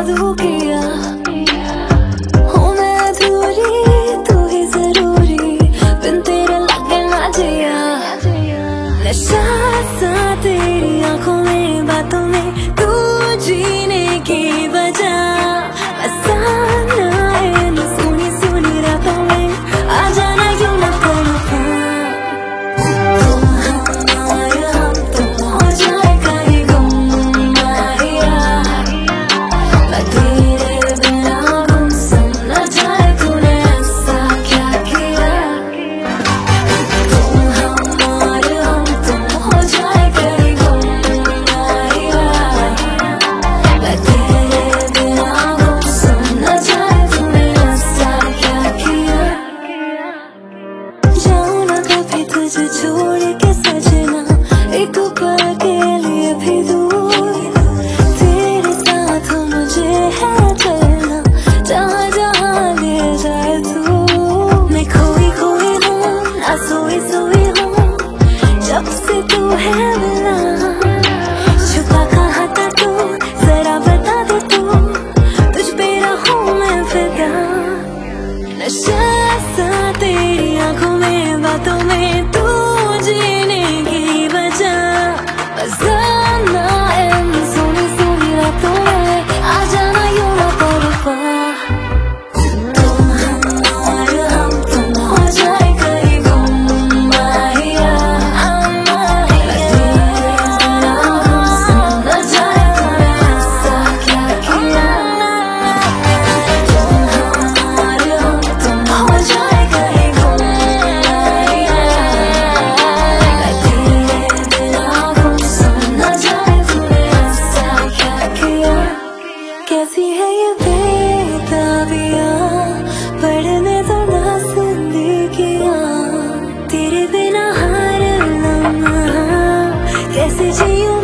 जादू किया, हूँ मैं अधूरी तू ही जरूरी, बिन तेरे लगे ना जिया। नशा सा तेरी आंखों में बातों में, तू जीने की वजह। अफसाना इन सुनी सुनी रातों में, आ जाना यूं न तड़पा। तुम हमारे हम तुम हो जाए कहीं गुम माहिया, मैं तेरे बिना गुमसुम न जाए, तूने ऐसा क्या किया। तुम हमारे हम तुम हो जाए कहीं गुम माहिया, मैं तेरे बिना गुमसुम न जाए, तूने ऐसा क्या किया। जाऊं ना कभी तुझे छोड़ के सजना, एक पल के लिए भी दूर, तेरे साथ मुझे है चलना, जहाँ जहाँ ले जाए तू। मैं खोई खोई हूँ ना सोई सोई हूँ, जब से तू है मिला। छुपा कहाँ था तू, जरा बता दे तू, तुझ पे रहूं मैं फिदा। नशा सा तेरी आंखों में बातों में, तू जीने की वजह। अफसाना इन सुनी सुनी रातों में, आ जाना यूं न तड़पा। तुम हमारे हम तुम हो जाए कहीं गुम माहिया, मैं तेरे बिना गुमसुम न जाए, तूने ऐसा क्या किया। तुम हमारे हम तुम हो जाए कहीं गुम माहिया, मैं तेरे बिना गुमसुम न जाए, तूने ऐसा क्या किया। कैसी है ये बेताबियां, पढ़ने तो ना जिंदगियां, तेरे बिना हर लम्हा कैसे जीऊं